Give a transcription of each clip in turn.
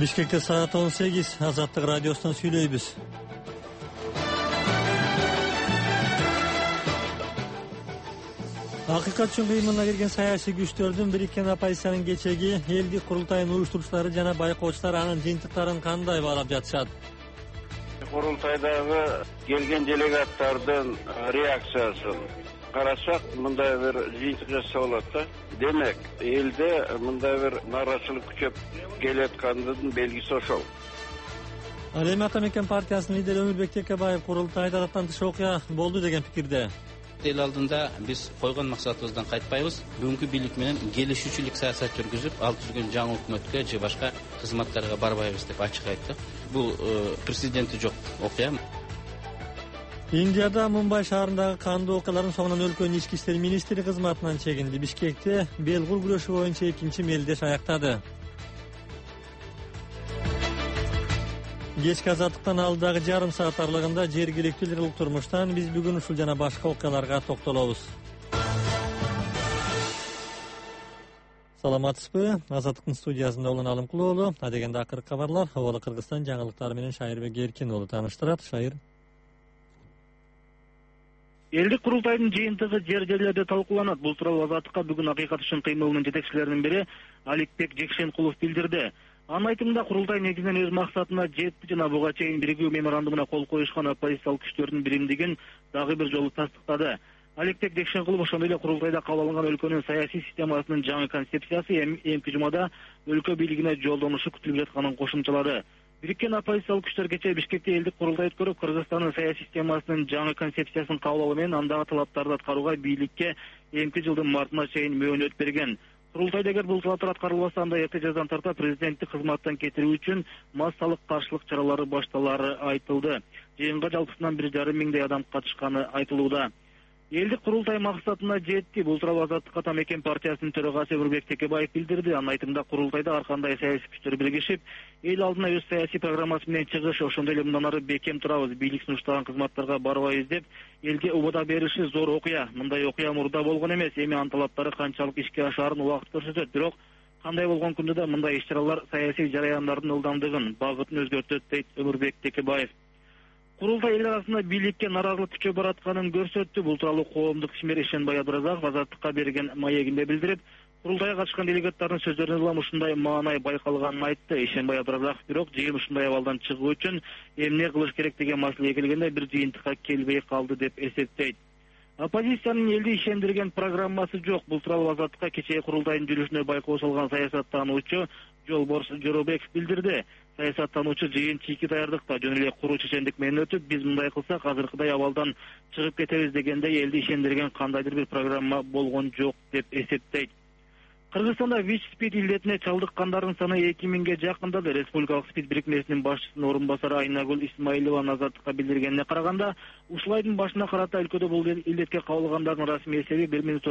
Бишкекте саат 18, Азаттык радиосунан сүйлөйбүз. Акыйкат үчүн кыймылына кирген саясий күчтөрдүн бириккен оппозициянын кечеги элдик курултайын уюштуруучулары жана байкоочулар анын жыйынтыктарын кандай баалап жатышат? Курултайдагы келген делегаттардын реакциясын карасак, мындай бир жыйынтык жасап алат да. Демек, элде мындай бир нааразычылык күчөп келаткандын белгиси ошол. Ал эми Ата Мекен партиясынын лидери Өмүрбек Текебаев курултайда адаттан тыш окуя болду деген пикирде. Эл алдында биз койгон максатыбыздан кайтпайбыз. Бүгүнкү бийлик менен келишүүчүлүк саясат жүргүзүп, ал түзгөн жаңы өкмөткө же башка кызматтарга барбайбыз деп ачык айттык. Бул президенти жок окуя. Индияда Мумбай шаарындагы кандуу окуялардын соңунан өлкөнүн ички иштер министри кызматынан чегинди. Бишкекте белгур күрөшү боюнча экинчи мелдеш аяктады. Кечки азаттыктан алдагы жарым саат аралыгында жергиликтүү элдик турмуштан биз бүгүн ушул жана башка окуяларга токтолобуз. Саламатсызбы? Азаттыктын студиясында Улан Алымкулуу, адегенде акыркы кабарлар Абалы Кыргызстан жаңылыктары менен Шайырбек Эркин уулу тааныштырат. Шайыр. Элдик курултайдын жыйынтыгы жер жерлерде талкууланат. Бул тууралуу Азаттыкка бүгүн Акыйкат үчүн кыймылынын жетекчилеринин бири Аликбек Жекшенкулов билдирди. Анын айтымында курултай негизинен өз максатына жетти жана буга чейин биригүү меморандумуна кол коюшкан оппозициялык күчтөрдүн биримдигин дагы бир жолу тастыктады. Аликбек Жекшенкулов ошондой эле курултайда кабыл алынган өлкөнүн саясий системасынын жаңы концепциясы эмки жумада өлкө бийлигине жолдоnuшу күтүлүп жатканын кошумчалады. Бириккен оппозициялык күчтөр кечээ Бишкекте элдик курултай өткөрүп, Кыргызстандын саясий системасынын жаңы концепциясын кабыл алуу менен андагы талаптарды аткарууга бийликке эмки жылдын мартына чейин мөөнөт берген. Курултайда эгер бул талаптар аткарылбаса, анда эрте жаздан тарта президенттик кызматтан кетирүү үчүн массалык каршылык чаралары башталары айтылды. Жыйынга жалпысынан 1,5 миңдей адам катышканы айтылууда. Элдик курултай максатына жетти. Бул тууралуу Азаттык Ата Мекен партиясынын төрагасы Өмүрбек Текебаев билдирди. Анын айтымында курултайда ар кандай саясий күчтөр биригишип, эл алдына өз саясий программасы менен чыгыш, ошондой эле мындан ары бекем турабыз, бийлик сунуштаган кызматтарга барбайбыз деп элге убада бериши зор окуя. Мындай окуя мурда болгон эмес. Эми анын талаптары канчалык ишке ашаарын убакыт көрсөтөт. Бирок кандай болгон күндө да мындай иш-чаралар саясий жараяндардын ылдамдыгын, багытын өзгөртөт дейт Өмүрбек Текебаев. Курултай эл арасында бийликке наразылык күчөп баратканын көрсөттү. Бул тууралуу коомдук ишмер Ишенбай Абдыразаков Азаттыкка берген маегинде билдирип, курултайга катышкан делегаттардын сөздөрүнөн улам ушундай маанай байкалганын айтты. Ишенбай Абдыразаков бирок жыйын ушундай абалдан чыгуу үчүн эмне кылыш керек деген маселеге келгенде бир жыйынтыкка келбей калды деп эсептейт. Оппозициянын элди ишендирген программасы жок. Бул тууралуу Азаттыкка кечээ курултайдын жүрүшүнө байкоо салган саясаттануучу Жолборс Жоробеков билдирди. Саясаттануучу жыйын чийки даярдыкта жөн эле куруу чечендик менен өтүп, биз мындай кылсак азыркыдай абалдан чыгып кетебиз дегендей элди ишендирген кандайдыр бир программа болгон жок деп эсептейт. Кыргызстанда ВИЧ-СПИД илдетине чалдыккандардын саны 2000ге жакындады. Республикалык СПИД бирикмесинин башчысынын орун басары Айнагүл Исмаилова Азаттыкка билдиргенине караганда, ушул айдын башына карата өлкөдө бул илдетке кабылгандардын расмий эсеби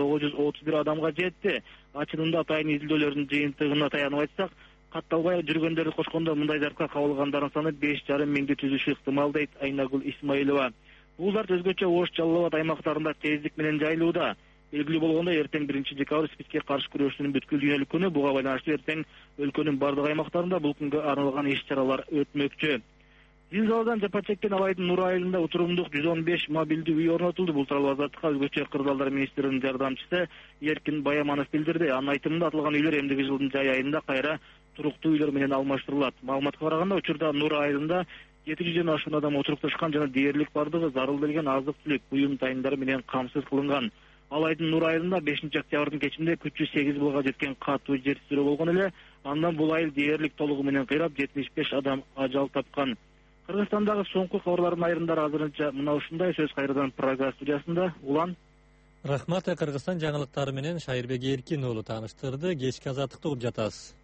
1931 адамга жетти. Ачынында атайын изилдөөлөрдүн жыйынтыгына таянып айтсак, катталбай жүргөндөрдү кошкондо мындай дартка кабылгандардын саны 5,5 миңди түзүшү ыктымал дейт Айнагүл Исмаилова. Бул дарт өзгөчө Ош, Жалал Абад аймактарында тездик менен жайылууда. Белгилүү болгондой, эртең 1-декабрь СПИДке каршы күрөшүүнүн бүткүл дүйнөлүк күнү. Буга байланыштуу эртең өлкөнүн бардык аймактарында бул күнгө арналган иш-чаралар өтмөкчү. Зилзаладан жапа чеккен Алайдын Нур айылында утурумдук 115 мобилдүү үй орнотулду. Бул тууралуу Азаттыкка өзгөчө кырдаалдар министринин жардамчысы Эркин Баяманов билдирди. Анын айтымында атылган үйлөр эмдиги жылдын жай айында кайра туруктуу үйлөр менен алмаштырылат. Маалыматка караганда, учурда Нур айылында 700 ашуун адам отурукташкан жана дээрлик бардыгы зарыл келген азык-түлүк, буюм тайындары менен камсыз кылынган. Алайдын Нур айылында 5-октябрдын кечинде күчү 8 балга жеткен катуу жер титирөө болгон эле. Андан бул айыл дээрлик толугу менен кыйрап 75 адам ажал тапкан. Кыргызстандагы соңку кабарлардын айрымдары азырынча мына ушундай. Сөз кайрадан Прага студиясында Улан. Рахмат. Кыргызстан жаңылыктары менен Шайырбек Эркин уулу тааныштырды. Кечки азаттыкты угуп жатасыз.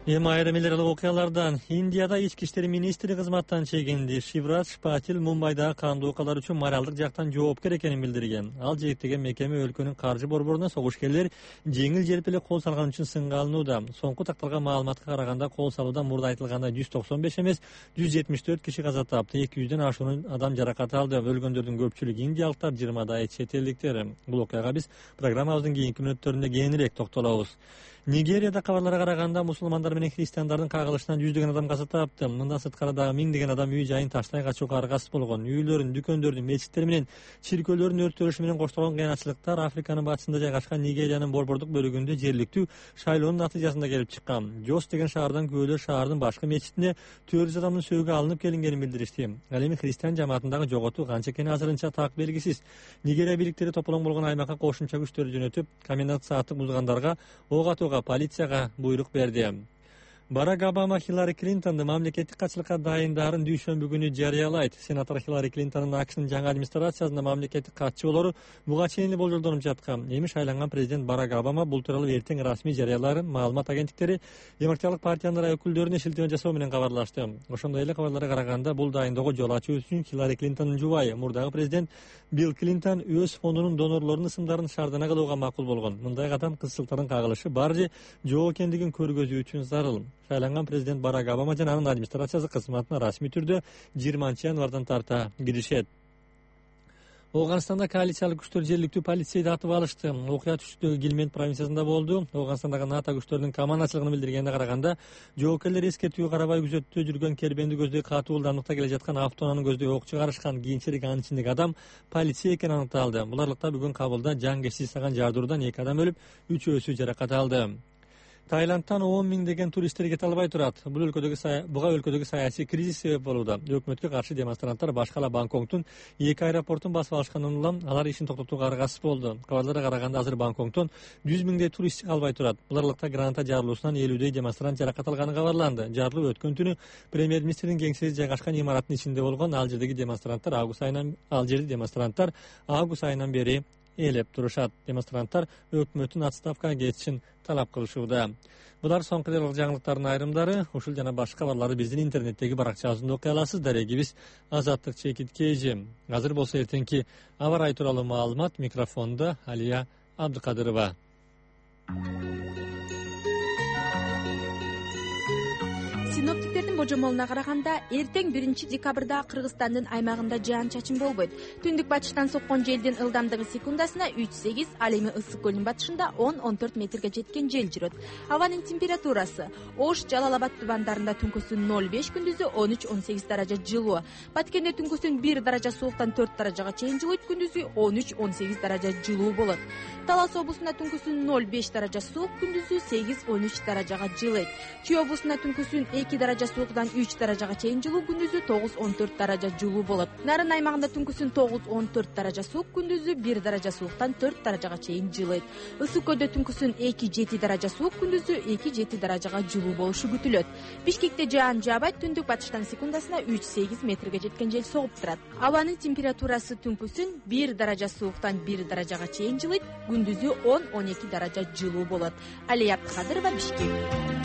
Эми айрым эл аралык окуялардан Индияда ички иштер министри кызматтан чегинди Шиврадж Патил Мумбайдагы кандуу окуялар үчүн моралдык жактан жооптор экенин билдирген. Ал жээктеги мекеме өлкөнүн каржы борборуна согушкерлер жеңил желпи эле кол салган үчүн сынга алынууда. Соңку такталган маалыматка караганда кол салуудан мурда айтылгандай 195 эмес 174 киши каза тапты, 200дөн ашуун адам жаракат алды. Өлгөндөрдүн көпчүлүгү индиялыктар, 20 чет элдиктер. Бул окуяга биз программабыздын кийинки мүнөттөрүндө кеңирээк токтолобуз. Нигерияда кабарларга караганда мусулмандар менен христиандардын кагылышынан 100дөгөн адам каза тапты. Мындан сырткары дагы 1000деген адам үй жайын таштай качууга аргасыз болгон. Үйлөрүн, дүкөндөрдүн, мечиттер менен чиркөөлөрдүн өрттөлүшү менен коштолгон кыйынчылыктар Африканын батышында жайгашкан Нигериянын борбордук бөлүгүндө жергиликтүү шайлоонун натыйжасында келип чыккан. Жос деген шаардан күбөлөр шаардын башкы мечитине 400 адамдын сөөгү алынып келингенин билдиришти. Ал эми христиан жамаатындагы жоготуу канча экени азырынча так белгисиз. Нигерия бийликтери тополоң болгон аймакка кошумча күчтөр жөнөтүп, комендант саатты бузгандарга ок атууга полицияга буйрук берди. Барак Обама Хиллари Клинтонду мамлекеттик катчылыкка дайындарын дүйшөмбү күнү жарыялайт. Сенатор Хиллари Клинтондун АКШнын жаңы администрациясында мамлекеттик катчы болору буга чейин эле болжолдонуп жаткан. Эми шайланган президент Барак Обама бул тууралуу эртең расмий жарыяларын маалымат агенттиктери демократиялык партиянын өкүлдөрүнө шилтеме жасоо менен кабарлашты. Ошондой эле кабарларга караганда бул дайындоого жол ачуу үчүн Хиллари Клинтондун жубайы, мурдагы президент Билл Клинтон өз фондунун донорлорунун ысымдарын шаардана кылууга макул болгон. Мындай кадам кызчылыктардын кагылышы бар же жок экендигин көргөзүү үчүн зарыл. Шайланган президент Барак Обама жана анын администрациясы кызматына расмий түрдө 20-январдан тарта киришет. Оганстанда коалициялык күчтөр жергиликтүү полицейди атып алышты. Окуя түштүгү Гилмент провинциясында болду. Оганстандагы НАТО күчтөрүнүн командачылыгынын билдиргенине караганда, жоокерлер эскертүүгө карабай күзөттө жүргөн кербенди көздөй катуу ылдамдыкта келе жаткан автоунааны көздөй ок чыгарышкан. Кийинчерээк анын ичиндеги адам полицей экени аныкталды. Буларлыкта бүгүн Кабулда жан кечири саган жардыруудан 2 адам өлүп, 3 жаракат алды. Таиландтан 10.000 туристтер кете албай турат. Буга өлкөдөгү саясий кризис себеп болууда. Өкмөткө каршы демонстранттар башка эле Бангкоктун 2 аэропортун басып алышкандан улам алар ишин токтотууга аргасыз болду. Кабарларга караганда азыр Бангкоктон 100.000 турист чыга албай турат. Буларлыкта граната жарылуусунан 50 демонстрант жаракат алганы кабарланды. Жарылуу өткөн түнү премьер-министрдин кеңсеси жайгашкан имараттын ичинде болгон. Ал жердеги демонстранттар август айынан бери ээлеп турушат. Демонстранттар өкмөттүн отставкага кетишин талап кылышууда. Булар соңку эле жаңылыктардын айрымдары. Ушул жана башка кабарларды биздин интернеттеги баракчабызда окуй аласыз. Дарегибиз Азаттык Чекиткейжи. Азыр болсо эртеңки аба ырайы тууралуу маалымат. Микрофондо Алия Абдыкадырова. Синоптиктердин божомолуна караганда, эртең 1-декабрда Кыргызстандын аймагында жаан-чачын болбойт. Түндүк батыштан соккон желдин ылдамдыгы секундасына 3-8, ал эми Ысык көлүнүн батышында 10-14 метрге жеткен жел жүрөт. Абанын температурасы: Ош, Жалал-Абад тубандарында түнкүсүн 0-5, күндүзү 13-18 даража жылуу. Баткенде түнкүсүн 1 даража сууктан 4 даражага чейин жылыйт, күндүзү 13-18 даража жылуу болот. Талас облусунда түнкүсүн 0-5 даража суук, күндүзү 8-13 даражага жылыйт. Чүй облусунда түнкүсүн 2 даража сууктан 3 даражага чейин жылуу, күндүзү 9-14 даража жылуу болот. Нарын аймагында түнкүсүн 9-14 даража суук, күндүзү 1 даража сууктан 4 даражага чейин жылыйт. Ысык көлдө түнкүсүн 2-7 даража суук, күндүзү 2-7 даражага жылуу болушу күтүлөт. Бишкекте жаан жаабайт, түндүк батыштан секундасына 3-8 метрге жеткен жел согуп турат. Абанын температурасы түнкүсүн 1 даража сууктан 1 даражага чейин жылыйт, күндүзү 10-12 даража жылуу болот. Алия Абдыкадырова, Бишкек.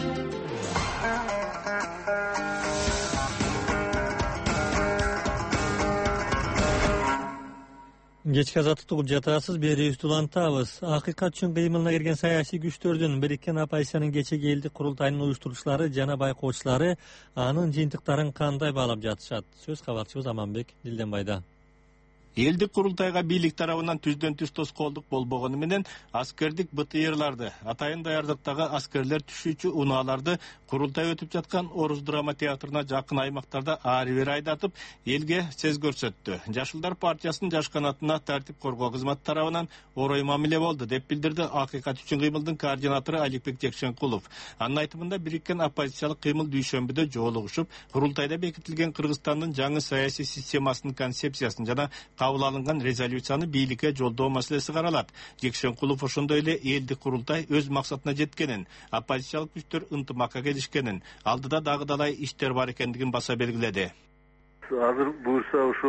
Кечки азаттыкты угуп жатасыз, берүүбүздү улантабыз. Акыйкат үчүн кыймылына кирген саясий күчтөрдүн Бириккен оппозициянын кечеги элдик курултайынын уюштуруучулары жана байкоочулары анын жыйынтыктарын кандай баалап жатышат? Сөз кабарчыбыз Аманбек Дилденбайда. Элдик курултайга бийлик тарабынан түздөн-түз тоскоолдук болбогону менен аскердик БТРларды, атайын даярдыктагы аскерлер түшүүчү унааларды курултай өтүп жаткан Орус драма театрына жакын аймактарда ары-бери айдатып, элге сез көрсөттү. Жашылдар партиясынын жаш канатына тартип коргоо кызматы тарабынан орой мамиле болду деп билдирди Акыйкат үчүн кыймылдын координатору Аликбек Жекшенкулов. Анын айтымында Бириккен оппозициялык кыймыл дүйшөмбүдө жолугушуп, курултайда бекитилген Кыргызстандын жаңы саясий системасынын концепциясын жана кабыл алынган резолюцияны бийликке жолдоо маселеси каралат. Жекшенкулов ошондой эле элдик курултай өз максатына жеткенин, оппозициялык күчтөр ынтымакка келишкенин, алдыда дагы далай иштер бар экендигин баса белгиледи. Азыр буюрса ушу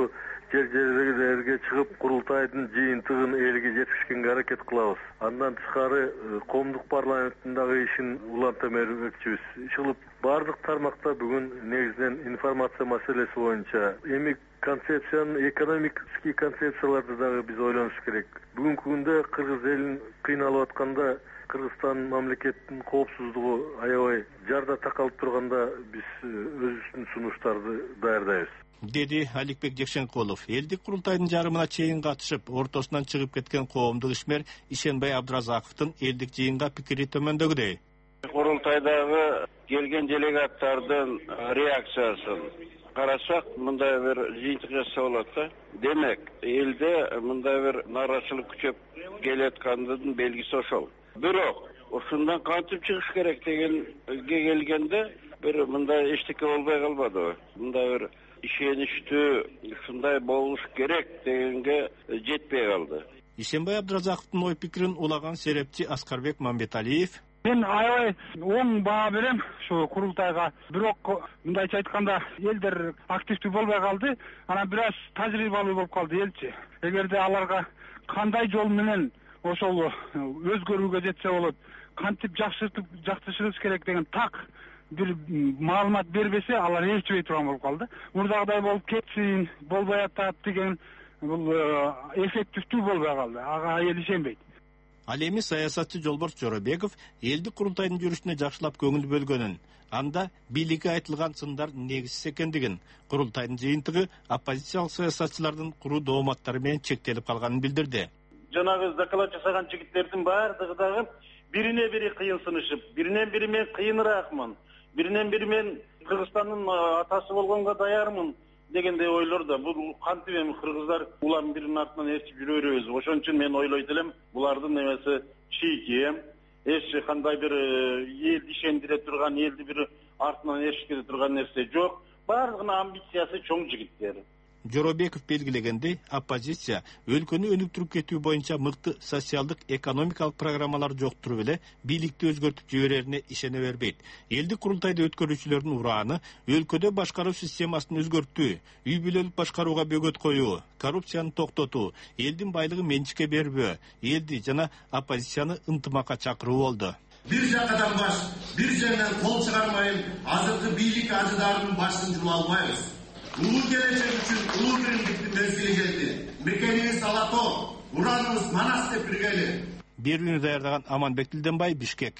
жерлерге чыгып курултайдын жыйынтыгын элге жеткизгенге аракет кылабыз. Андан тышкары коомдук парламенттин дагы ишин уланта бермекчибиз. Иш кылып бардык тармакта бүгүн негизинен информация маселеси боюнча эми концепцияны, экономический концепцияларды дагы биз ойлонуш керек. Бүгүнкү күндө кыргыз элин кыйналып атканда, Кыргызстан мамлекеттин коопсуздугу аябай жарда такалып турганда биз өзүбүздүн сунуштарды даярдайбыз. Деди Аликбек Жекшенкулов. Элдик курултайдын жарымына чейин катышып, ортосунан чыгып кеткен коомдук ишмер Ишенбай Абдыразаковдун элдик жыйынга пикири төмөндөгүдөй. Курултайдагы келген делегаттардын реакциясын карасак, мындай бир жыйынтык жасап болот да. Демек, элде мындай бир нааразычылык күчөп келаткандын белгиси ошол. Бирок, ушундан кантип чыгыш керек дегенге келгенде, бир мындай эчтеке болбой калбады. Мындай бир ишеничтүү ушундай болуш керек дегенге жетпей калды. Ишенбай Абдыразаковдун ой пикирин улаган серепчи Аскарбек Мамбеталиев: Мен аябай оң баа берем ушу курултайга. Бирок мындайча айтканда элдер активдүү болбой калды. Анан бир аз тажрыйбалуу болуп калды элчи. Эгерде аларга кандай жол менен ошол өзгөрүүгө жетсе болот, кантип жакшыртышыбыз керек деген так бир маалымат бербесе, алар ээрчибей турган болуп калды. Мурдагыдай болуп кетсин, болбой атат деген бул эффективдүү болбой калды. Ага эл ишенбейт. Ал эми саясатчы Жолборс Жоробеков элдик курултайдын жүрүшүнө жакшылап көңүл бөлгөнүн, анда бийликке айтылган сындар негизсиз экендигин, курултайдын жыйынтыгы оппозициялык саясатчылардын куруу дооматтары менен чектелип калганын билдирди. Жанагы доклад жасаган жигиттердин баардыгы дагы бирине бири кыйынсынышып, биринен бири мен кыйыныраакмын, биринен бири мен Кыргызстандын атасы болгонго даярмын дегендей ойлор да. Бул кантип эми кыргыздар улам биринин артынан ээрчип жүрө беребиз. Ошон үчүн мен ойлойт элем, булардын эмеси чийки, эч кандай бир эл ишендире турган, элди бир артынан ээрчире турган нерсе жок. Баардыгынын амбициясы чоң жигиттер. Жоробеков белгилегендей, оппозиция өлкөнү өнүктүрүп кетүү боюнча мыкты социалдык экономикалык программалар жоктуруп эле бийликти өзгөртүп жиберерине ишене бербейт. Элдик курултайды өткөрүүчүлөрдүн урааны өлкөдө башкаруу системасын өзгөртүү, үй бүлөлүк башкарууга бөгөт коюу, коррупцияны токтотуу, элдин байлыгын менчикке бербөө, элди жана оппозицияны ынтымакка чакыруу болду. Бир жакадан баш, бир жерден кол чыгармайын, азыркы бийлик ажыдарын башын жума албайбыз. Улуу келечек үчүн улуу биримдиктин мезгили келди. Мекенибиз Алатоо, ураныбыз Манас деп биргели. Берүүнү даярдаган Аманбек Тилденбай, Бишкек.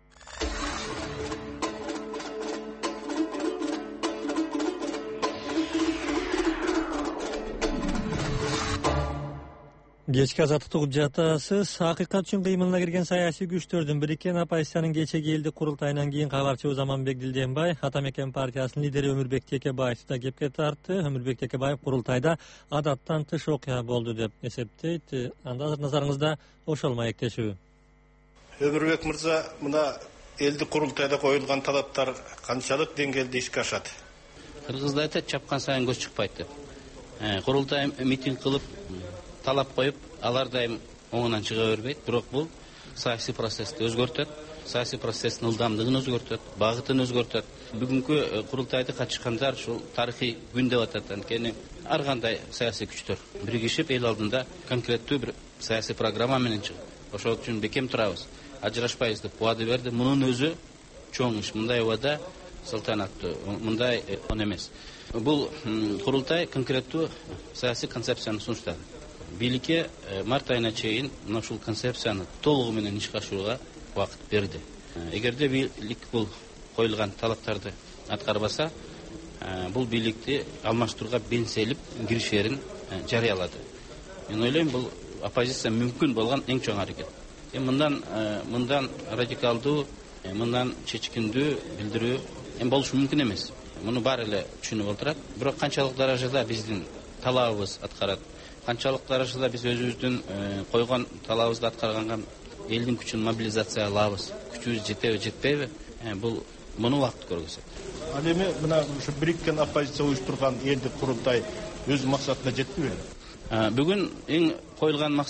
Кечки азаттык жатасыз. Акыйкат үчүн кыймылына кирген саясий күчтөрдүн бириккен оппозициянын кечеги элдик курултайынан кийин кабарчыбыз Аманбек Дилденбай, Ата Мекен партиясынын лидери Өмүрбек Текебаевди да кепке тартты. Өмүрбек Текебаев курултайда адаттан тыш окуя болду деп эсептейт. Анда назарыңызда ошол маектешүү. Өмүрбек мырза, мына элдик курултайда коюлган талаптар канчалык деңгээлде ишке ашат? Кыргызда айтат, чапкан сайын көз чыкпайт деп. Курултай митинг кылып, талап коюп, алар дайым оңунан чыга бербейт. Бирок бул саясий процессти өзгөртөт, саясий процесстин ылдамдыгын өзгөртөт, багытын өзгөртөт. Бүгүнкү курултайды катышкандар ушул тарыхый күн деп атат. Анткени ар кандай саясий күчтөр биригишип эл алдында конкреттүү бир саясий программа менен чыгып, ошол үчүн бекем турабыз, ажырашпайбыз деп убада берди. Мунун өзү чоң иш. Мындай убада салтанаттуу, мындай он эмес. Бул курултай конкреттүү саясий концепцияны сунуштады. Бийликке март айына чейин ушул концепцияны толугу менен ишке ашырууга убакыт берди. Эгерде бийлик бул коюлган талаптарды аткарбаса, бул бийликти алмаштырууга бенселип киришерин жарыялады. Мен ойлойм, бул оппозиция мүмкүн болгон эң чоң аракет. Мындан радикалдуу, мындан чечкиндүү билдирүү болушу мүмкүн эмес. Муну баары эле түшүнүп отурат. Бирок канчалык даражада биздин талабыбыз аткарат, канчалык даражада биз өзүбүздүн койгон талабыбызды аткарганга элдин күчүн мобилизация кылабыз, күчүбүз жетеби, жетпейби? Бул муну убакыт көргөзөт. Ал эми мына ушу бириккен оппозиция уюштурган элдик курултай өз максатына жетпеби? Бүгүн эң коюлган максат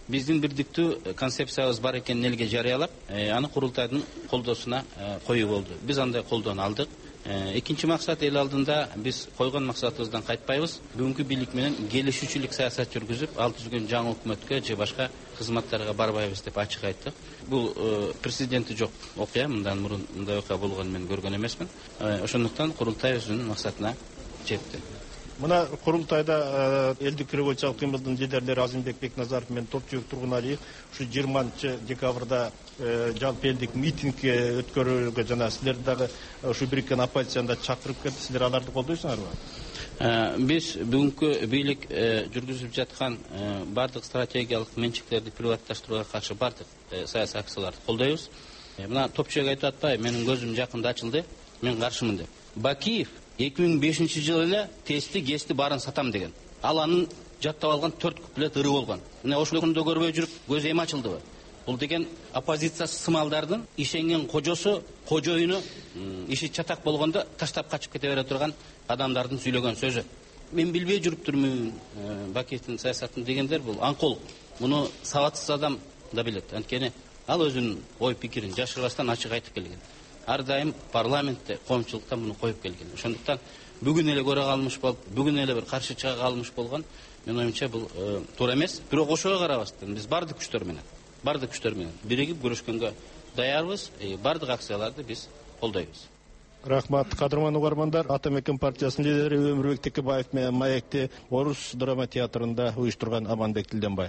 биздин бирдиктүү концепциябыз бар экенин элге жарыялап, аны курултайдын колдоосуна коюу болду. Биз андай колдоону алдык. Экинчи максат, эл алдында биз койгон максатыбыздан кайтпайбыз. Бүгүнкү бийлик менен келишүүчүлүк саясат жүргүзүп, ал түзгөн жаңы өкмөткө же башка кызматтарга барбайбыз деп ачык айттык. Бул президенти жок окуя, мындан мурун мындай окуя болгонун мен көргөн эмесмин. Ошондуктан курултай өзүнүн максатына жетти. Мына курултайда элдик революциялык кыймылдын лидерлери Азимбек Бекназаров менен Топчубек Тургуналиев ушу 20 декабрда жалпы элдик митинг өткөрүүгө жана силер дагы ушу бириккен оппозицияны чакырып кетти. Силер аларды колдойсуңарбы? Биз бүгүнкү бийлик жүргүзүп жаткан бардык стратегиялык менчиктерди приватташтырууга каршы бардык саясий акцияларды колдойбуз. Мына Топчубек айтып атпайбы, менин көзүм жакында ачылды, мен каршымын деп. Бакиев 2005 жылы эле тести гести барын сатам деген. Ал анын жаттап алган 4 куплет ыры болгон. Мына ошол күндө көрбөй жүрүп көзү эми ачылдыбы? Бул деген оппозиция сымалдардын ишенген кожосу, кожоюну иши чатак болгондо таштап качып кете бере турган адамдардын сүйлөгөн сөзү. Мен билбей жүрүптүрмүн Бакиевдин саясатын дегендер бул аңколук. Муну сабатсыз адам да билет. Анткени ал өзүнүн ой пикирин жашырбастан ачык айтып келген. Ар дайым парламентте, коомчулукта муну коюп келген. Ошондуктан бүгүн эле көрө калмыш болуп, бүгүн эле бир каршы чыга калмыш болгон, мен оюмча бул туура эмес. Бирок ошого карабастан биз бардык күчтөр менен биригип күрөшкөнгө даярбыз. Бардык акцияларды биз колдойбуз. Рахмат, кадырман угармандар. Ата Мекен партиясынын лидери Өмүрбек Текебаев менен Маекти Орус драма театрында уюштурган Аманбек Тилденбай.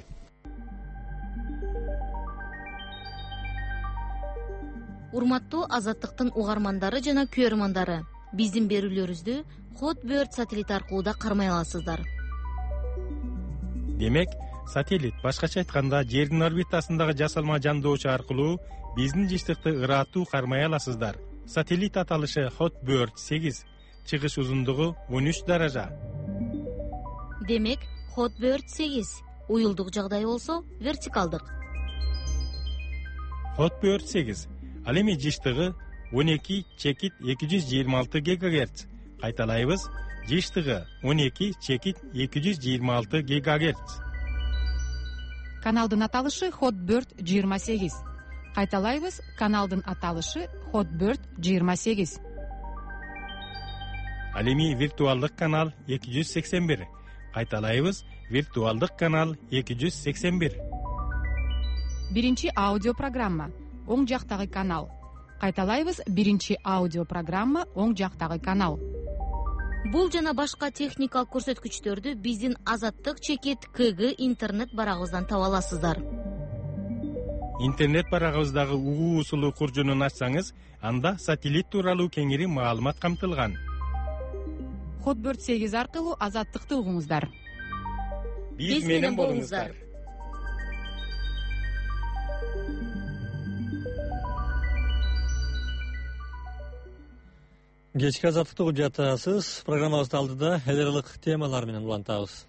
Урматтуу Азаттыктын угармандары жана көрөрмандары, биздин берүүлөрүбүздү Hotbird сателлит аркылуу да кармай аласыздар. Демек, сателлит башкача айтканда жердин орбитасындагы жасалма жандоочу аркылуу биздин жыштыкты ыраттуу кармай аласыздар. Сателлит аталышы Hotbird 8, чыгыш узундугу 13 даража. Демек, Hotbird 8 уюлдук жагдай болсо вертикалдык. Hotbird 8 ал эми жыштыгы 12/226 ГГц. Кайталайбыз, жыштыгы 12/226 ГГц. Каналдын аталышы Hotbird 28. Кайталайбыз, каналдын аталышы Hotbird 28. Ал эми виртуалдык канал 281. Кайталайбыз, виртуалдык канал 281. Биринчи аудио программа, оң жактагы канал. Кайталайбыз, биринчи аудио программа, оң жактагы канал. Бул жана башка техникалык көрсөткүчтөрдү биздин Азаттык чекит КГ интернет барагыбыздан таба аласыздар. Интернет барагыбыздагы угуу усулу куржунун ачсаңыз, анда сателлит тууралуу кеңири маалымат камтылган. Hotbird 8 аркылуу Азаттыкты угуңуздар. Биз менен болуңуздар. Кечки Азаттыкты угуп жатасыз. Программабыздын алдыда эл аралык темалар менен улантабыз.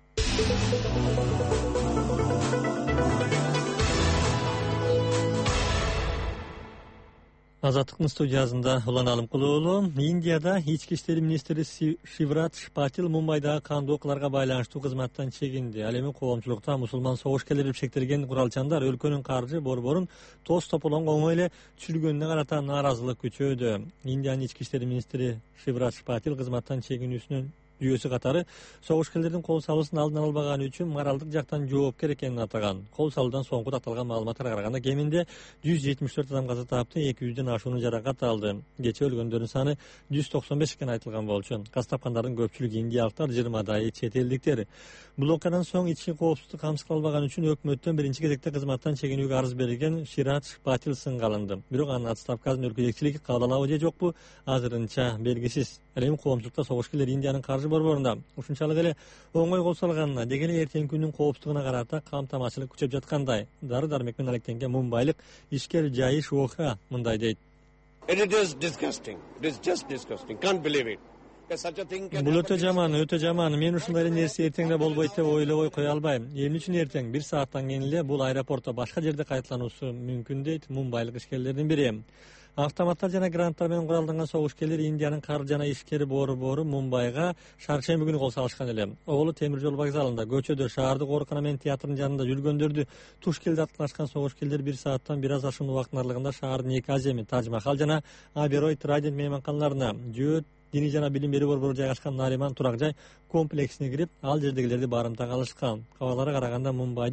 Азаттыктын студиясында Улан Алымкулуу. Индияда ички иштер министри Шиврадж Патил Мумбайдагы кандуу окуяларга байланыштуу кызматтан чегинди. Ал эми коомчулукта мусулман согушкерлери деп шектелген куралчандар өлкөнүн каржы борборун тоз тополонго оңой эле түшүргөнүнө карата нааразылык күчөөдө. Индиянын ички иштер министри Шиврадж Патил кызматтан чегинүүсүнүн жүйөсү катары согушкерлердин кол салуусун алдын албаганы үчүн моралдык жактан жоопкер экенин атаган. Кол салуудан соңку такталган маалыматтарга караганда кеминде 174 адам каза тапты, 200дөн ашуунун жаракат алды. Кечээ өлгөндөрдүн саны 195 экени айтылган болчу. Каз тапкандардын көпчүлүгү индиялыктар, 20дайы чет элдиктер. Бул окуядан соң ички коопсуздук камсыздалбаганы үчүн өкмөттөн биринчи кезекте кызматтан чегинүүгө арыз берген Ширадж Патил сынга алынды. Бирок анын отставкасын өлкө жетекчилиги кабыл алабы же жокпу азырынча белгисиз. Ал эми коомчулукта согушкерлер Индиянын каржы борборунда ушунчалык эле оңой кол салганына, деги эле эртеңки күнүн коопсуздугуна карата камтамашчылык күчөп жаткандай. Дары-дармек менен алектенген мумбайлык ишкер Жайиш Воха мындай дейт. It is disgusting. It is just disgusting. Can't believe it. Бул өтө жаман. Мен ушундай нерсе эртеңде болбойт деп ойлобой кое албайм. Эмне үчүн эртең 1 сааттан кийин эле бул аэропортто башка жерде кайталануусу мүмкүн дейт мумбайлык ишкерлердин бири. Автоматтар жана гранттар менен куралданган согушкерлер Индиянын кар жана ишкери борбору Мумбайга шаршемби күнү кол салышкан эле. Оолу темир жол вокзалында, көчөдө, шаардык оорукана менен театрдын жанында жүргөндөрдү туш келди аткылашкан согушкерлер 1 сааттан бир аз ашуун убакыттын аралыгында шаардын 2 аземи Тадж Махал жана Аберой Традент мейманканаларына, жөөт диний жана билим берүү борбору жайгашкан Нариман турак жай комплексине кирип, ал жердегилерди барымтага алышкан. Кабарларга караганда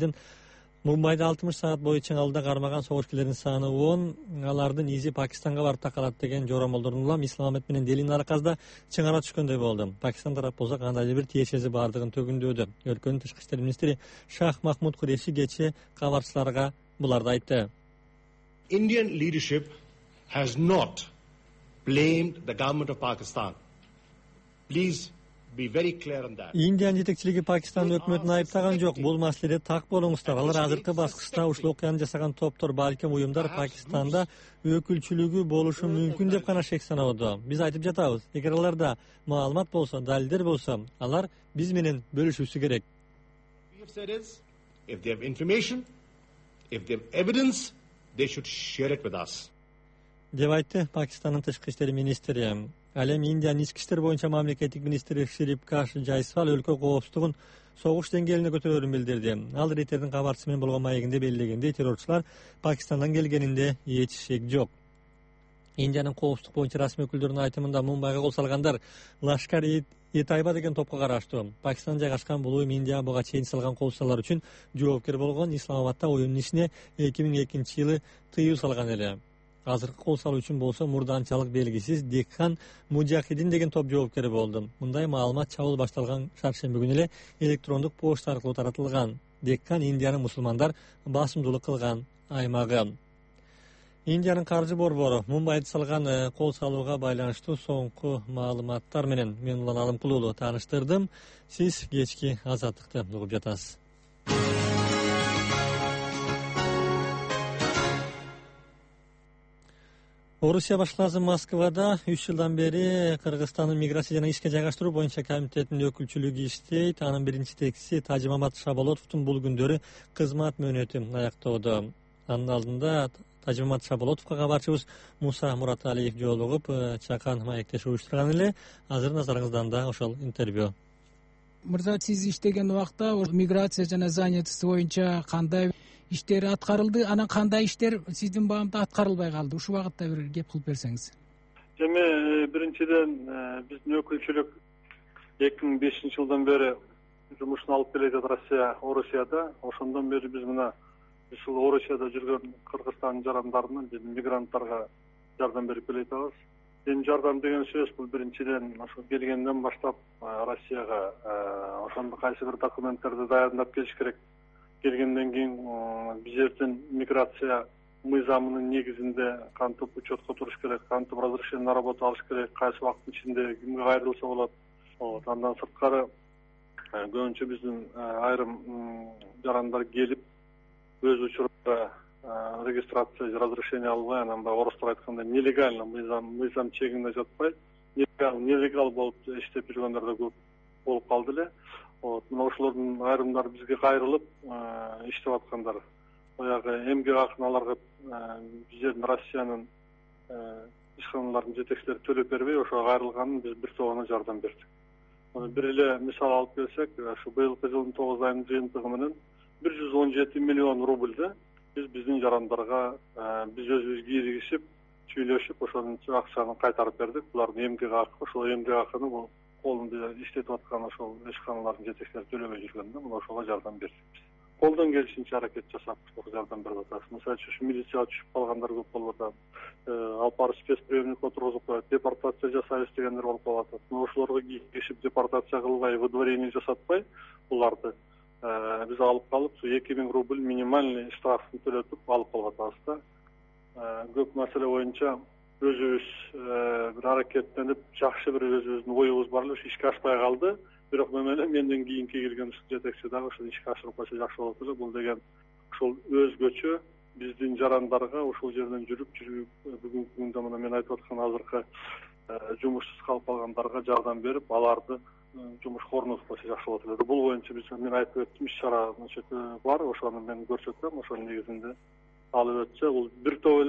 Мумбайда 60 саат бою чыңалда кармаган согушкерлердин саны 10, алардын изи Пакистанга барып такалат деген жоромолдордун улам Исламабад менен Делинин аракасында чыңара түшкөндөй болду. Пакистан тарап болсо кандайдыр бир тиешеси бардыгын төгүндөдү. Өлкөнүн тышкы иштер министри Шах Махмуд Куреши кечээ кабарчыларга буларды айтты. Indian leadership has not blamed the government of Pakistan. Please be very clear on that. Индиянын жетекчилиги Пакистандын өкмөтүн айыптаган жок. Бул маселеде так болуңуздар. Алар азыркы баскычта ушул окуяны жасаган топтор, балким уюмдар Пакистанда өкүлчүлүгү болушу мүмкүн деп гана шек саноодо. Биз айтып жатабыз, эгер аларда маалымат болсо, далилдер болсо, алар биз менен бөлүшүүсү керек. We have said is, if they have information, if they have evidence, they should share it with us. Деп айтты Пакистандын тышкы иштер министри. Ал эми Индиянын ички иштер боюнча мамлекеттик министри Шрипкаш Жайсвал өлкө коопсуздугун согуш деңгээлине көтөрөөрүн билдирди. Ал Рейтердин кабарчысы менен болгон маегинде белгилегендей, террорчулар Пакистандан келгенинде эч шек жок. Индиянын коопсуздук боюнча расмий өкүлдөрүнүн айтымында Мумбайга кол салгандар Лашкар-и-Тайба деген топко караштуу. Пакистан жайгашкан бул уюм Индия буга чейин салган кол салуулар үчүн жоопкер болгон. Исламабадда уюмдун ишине 2002-жылы тыюу салган эле. Азыркы кол салуу үчүн болсо мурданчалык белгисиз Декхан Муджахидин деген топ жоопкери болду. Мындай маалымат чабуул башталган шаршемби күнү эле электрондук почта аркылуу таратылган. Декхан Индиянын мусулмандар басымдуулук кылган аймагы. Индиянын каржы борбору Мумбайды салган кол салууга байланыштуу соңку маалыматтар менен мен Улан Алымкулуулу тааныштырдым. Сиз кечки азаттыкты угуп жатасыз. Орусия башкаласы Москвада 3 жылдан бери Кыргызстандын миграция жана ишке жайгаштыруу боюнча комитетинин өкүлчүлүгү иштейт. Анын биринчи текси Тажимамат Шаболотовдун бул күндөрү кызмат мөөнөтү аяктоодо. Анын алдында Тажимамат Шаболотовго кабарчыбыз Муса Мураталиев жолугуп, чакан маектеш уюштурган эле. Азыр назарыңыздан да ошол интервью. Мырза, сиз иштеген убакта миграция жана занятость боюнча кандай иштер аткарылды, анан кандай иштер сиздин баамда аткарылбай калды? Ушул багытта бир кеп кылып берсеңиз. Эми биринчиден биздин өкүлчүлүк 2005-жылдан бери жумушун алып келе жатат Россия, Орусияда. Ошондон бери биз мына ушул Орусияда жүргөн Кыргызстандын жарандарына, мигранттарга жардам берип келе жатабыз. Эми жардам деген сөз бул биринчиден ошо келгенден баштап Россияга ошондо кайсы бир документтерди даярдап келиш керек. Келгенден кийин биздин миграция мыйзамынын негизинде кантип учетко туруш керек, кантип разрешение на работу алыш керек, кайсы убакыттын ичинде кимге кайрылса болот. Андан сырткары көбүнчө биздин айрым жарандар келип өз учурунда регистрация разрешение албай, анан баягы орустар айткандай нелегально мыйзам чегинде жатпай, нелегал болуп иштеп жүргөндөр да көп болуп калды эле. Мына ошолордун айрымдары бизге кайрылып иштеп аткандар. Баягы эмгек акын аларга биздин Россиянын ишканаларынын жетекчилери төлөп бербей, ошого кайрылганын биз бир тобуна жардам бердик. Бир эле мисал алып келсек, ушу быйылкы жылдын 9 айынын жыйынтыгы менен 117 миллион рубльды биздин жарандарга биз өзүбүз киргизип, сүйлөшүп, ошонун акчаны кайтарып бердик. Булардын эмгек акы, ошол эмгек акыны бул колунда иштетип аткан ошол ишканалардын жетекчилери төлөбөй жүргөндө, мына ошого жардам бердик. Колдон келишинче аракет жасап жардам берип атабыз. Мисалы үчүн милицияга түшүп калгандар көп болуп атат. Алып барып спецприемник отургузуп коет, депортация жасайбыз дегендер болуп калат. Ошолорго киришип депортация кылбай, выдворение жасатпай, буларды биз алып калып, 2000 рубль минимальный штрафын төлөтүп алып калып атабыз да. Көп маселе боюнча өзүбүз бир аракеттенип, жакшы бир өзүбүздүн оюбуз бар эле, ишке ашпай калды. Бирок менден кийинки келген жетекчи дагы ошо ишке ашырып койсо жакшы болот эле. Бул деген ушул өзгөчө биздин жарандарга ушул жерден жүрүп бүгүнкү күндө мына мен айтып аткан азыркы жумушсуз калып калгандарга жардам берип, аларды жумушка орнотуп койсо жакшы болот эле. Бул боюнча биз мен айтып өттүм, иш-чара бар, ошону мен көрсөтөм, ошонун негизинде алып өтсө, бул бир топ эле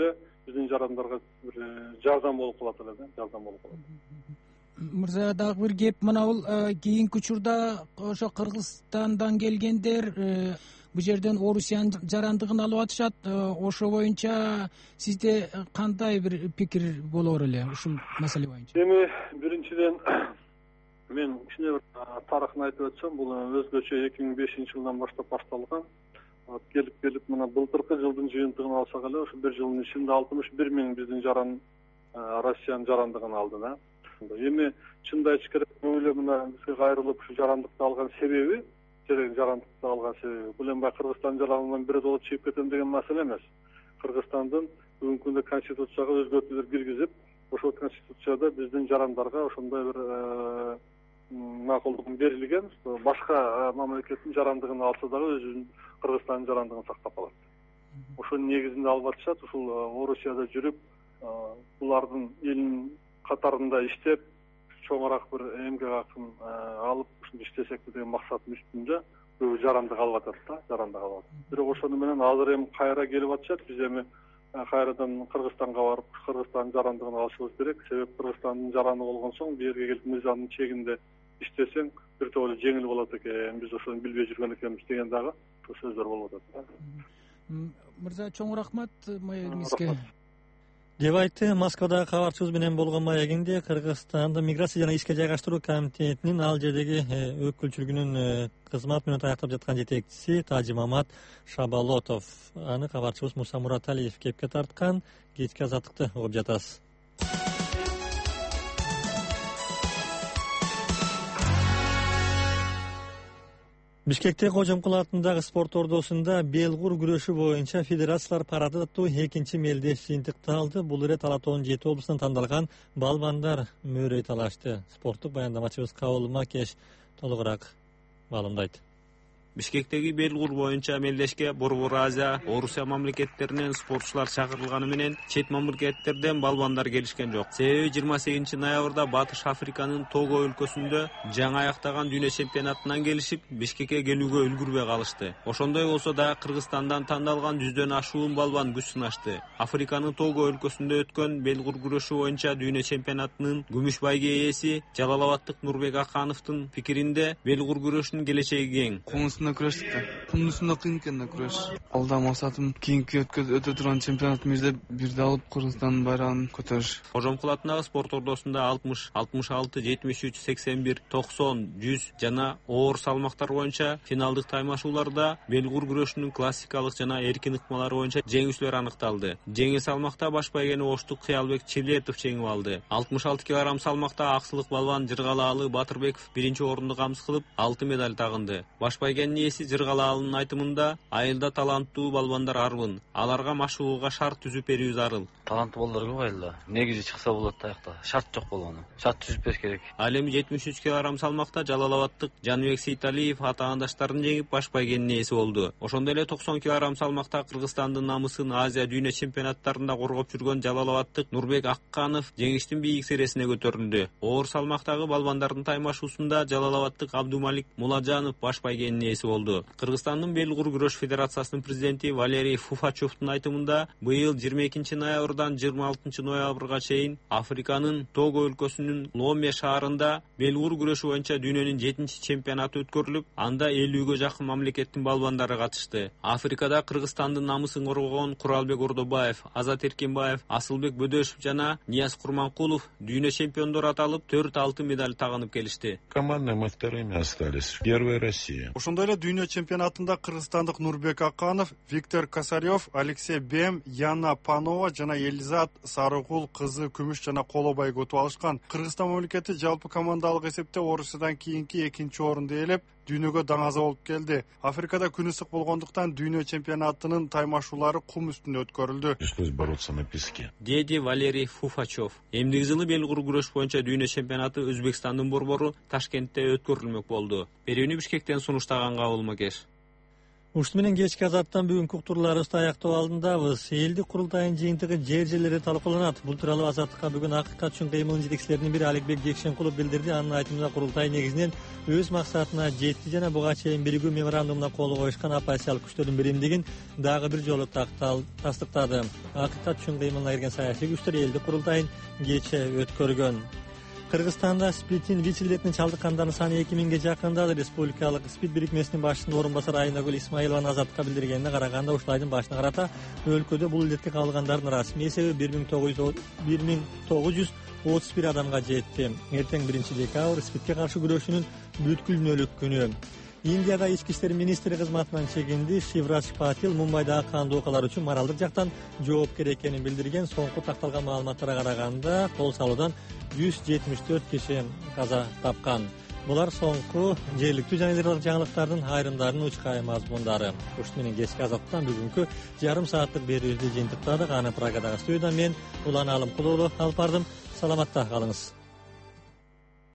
биздин жарандарга бир жардам болуп калат эле да, жардам болуп калат. Мырза, дагы бир кеп, мына бул кийинки учурда ошо Кыргызстандан келгендер бул жерден Орусиянын жарандыгын алып атышат. Ошо боюнча сизде кандай бир пикир болор эле ушул маселе боюнча? Эми биринчиден мен кичине бир тарыхын айтып өтсөм, бул өзгөчө 2005-жылдан баштап башталган. Келип мына былтыркы жылдын жыйынтыгын алсак эле, ошо бир жылдын ичинде 61 миң биздин жаран Россиянын жарандыгын алды да. Эми чынында айтыш керек, бул эле мына бизге кайрылып ушу жарандыкты алган себеби, жарандыкты алган себеби бул эми Кыргызстан жаранынан бирдолот чыгып кетем деген маселе эмес. Кыргызстандын бүгүнкү күндө конституцияга өзгөртүүлөр киргизип, ошол конституцияда биздин жарандарга ошондой бир макулдук берилген, башка мамлекеттин жарандыгын алса дагы өзүнүн Кыргызстандын жарандыгын сактап калат. Ошонун негизинде алып атышат. Ушул Орусияда жүрүп, булардын элинин катарында иштеп, чоңураак бир эмгек акын алып, ушунда иштесек деген максаттын үстүндө жарандык алып атат да, жарандык алып атат. Бирок ошону менен азыр эми кайра келип атышат. Биз эми кайрадан Кыргызстанга барып, Кыргызстандын жарандыгын алышыбыз керек. Себеп Кыргызстандын жараны болгон соң, бу жерге келип мыйзамдын чегинде иштесең, бир топ эле жеңил болот экен. Биз ошону билбей жүргөн экенбиз деген дагы сөздөр болуп атат. Мырза, чоң рахмат маегиңизге. деп айтты Москвадагы кабарчыбыз менен болгон маегинде Кыргызстандын миграция жана ишке жайгаштыруу комитетинин ал жердеги өкүлчүлүгүнүн кызмат менен аяктап жаткан жетекчиси Тажимамат Шабалотов. Аны кабарчыбыз Муса Мураталиев кепке тарткан. Кечки азаттыкты угуп жатасыз. Бишкекте Кожомкул атындагы спорт ордосунда белгур күрөшү боюнча федерациялар парады аттуу экинчи мелдеш жыйынтыкты алды. Бул ирет Ала Тоонун 7 облусунан тандалган балбандар мөөрөй талашты. Спорттук баяндамачыбыз Кабыл Макеш толугураак маалымдайт. Бишкектеги белгур боюнча мелдешке Борбор Азия, Орусия мамлекеттеринен спортчулар чакырылганы менен чет мамлекеттерден балбандар келишкен жок. Себеби 28 ноябрда Батыш Африканын Того өлкөсүндө жаңы аяктаган дүйнө чемпионатынан келишип, Бишкекке келүүгө үлгүрбөй калышты. Ошондой болсо да Кыргызстандан тандалган 100дөн ашуун балбан күч сынашты. Африканын Того өлкөсүндө өткөн белгур күрөшү боюнча дүйнө чемпионатынын күмүш байге ээси Жалалабадтык Нурбек Акановдун пикиринде белгур күрөшүнүн келечеги кең. Күрөштүк. Кумдусунда кыйын экен да күрөш. Алда максатым кийинки өтө турган чемпионатыбызда бирде алып Кыргызстандын байрагын көтөрүш. Кожомкул атындагы спорт ордосунда 60, 66, 73, 81, 90, 100 жана оор салмактар боюнча финалдык таймашууларда белгур күрөшүнүн классикалык жана эркин ыкмалары боюнча жеңүүчүлөр аныкталды. Жеңил салмакта баш байгени Оштук Кыялбек Чилетов жеңип алды. 66 кг салмакта аксылык балбан Жыргалаалы Батырбеков биринчи орунду камсыз кылып 6 медаль тагынды. Баш байгенин ээси Жыргалаалынын айтымында айылда таланттуу балбандар арбын. Аларга машыгууга шарт түзүп берүү зарыл. Таланттуу балдар көп айылда. Негизи чыкса болот да аякта. Шарт жок болгону. Шарт түзүп бериш керек. Ал эми 73 кг салмакта Жалалабадтык Жаныбек Сейталиев атаандаштарын жеңип баш байгенин ээси болду. Ошондой эле 90 кг салмакта Кыргызстандын намысын Азия дүйнө чемпионаттарында коргоп жүргөн Жалалабадтык Нурбек Акканов жеңиштин бийик сересине көтөрүлдү. Оор салмактагы балбандардын таймашуусунда Жалалабадтык Абдумалик Муладжанов баш байгенин ээси болду. Кыргызстандын белгур күрөш федерациясынын президенти Валерий Фуфачевдун айтымында быйыл 22 ноябрдан 26 ноябрга чейин Африканын Того өлкөсүнүн Ломе шаарында белгур күрөшү боюнча дүйнөнүн 7-чи чемпионаты өткөрүлүп, анда 50гө жакын мамлекеттин балбандары катышты. Африкада Кыргызстандын намысын коргогон Куралбек Ордобаев, Азат Эркинбаев, Асылбек Бөдөшев жана Нияз Курманкулов дүйнө чемпиондор аталып 4 медаль тагынып келишти. Командный мы вторыми остались. Первая Россия. Ошондой эле дүйнө чемпионатында кыргызстандык Нурбек Аканов, Виктор Косарев, Алексей Бем, Яна Панова жана Элизат Сарыгул кызы күмүш жана коло байге утуп алышкан. Кыргызстан мамлекети жалпы командалык эсепте Орусиядан кийинки экинчи орунду ээлеп, дүйнөгө даңаза болуп келди. Африкада күн ысык болгондуктан дүйнө чемпионатынын таймашуулары кум үстүндө өткөрүлдү. Пришлось бороться на песке. Деди Валерий Фуфачев. Эмдиги жылы белгур күрөш боюнча дүйнө чемпионаты Өзбекстандын борбору Ташкентте өткөрүлмөк болду. Берүүнү Бишкектен сунуштаган Кабыл Макеш. Ушуну менен кечки азаттан бүгүнкү уктурууларыбызды аяктоо алдындабыз. Элдик курултайдын жыйынтыгы жер жерлери талкууланат. Бул тууралуу Азаттыкка бүгүн Акыйкат үчүн кыймылынын жетекчилеринин бири Аликбек Жекшенкулов билдирди. Анын айтымында курултай негизинен өз максатына жетти жана буга чейин биригүү меморандумуна кол коюшкан оппозициялык күчтөрдүн биримдигин дагы бир жолу тастыктады. Акыйкат үчүн кыймылына кирген саясий күчтөр элдик курултайын кечээ өткөргөн. Кыргызстанда СПИДтин вице-лидерин чалдыккандардын саны 2000ге жакындады. Республикалык СПИД бирикмесинин башчысынын орун басары Айнагүл Исмаилованын Азаттыкка билдиргенине караганда ушул айдын башына карата өлкөдө бул илдетке кабылгандардын расмий эсеби 1931 адамга жетти. Эртең 1-декабрь СПИДке каршы күрөшүүнүн бүткүлүнөлүк күнү. Индияда ички иштер министри кызматынан чегинди. Шиврадж Патил Мумбайдагы кандуу окуялар үчүн моралдык жактан жоопкер экенин билдирген. Соңку такталган маалыматтарга караганда кол салуудан 174 киши каза тапкан. Булар соңку жергиликтүү жана эл аралык жаңылыктардын айрымдарынын учкай мазмундары. Ушуну менен кечки азаттан бүгүнкү жарым сааттык берүүбүздү жыйынтыктадык. Аны Прагадагы студиядан мен Улан Алымкулов алып бардым. Саламатта калыңыз.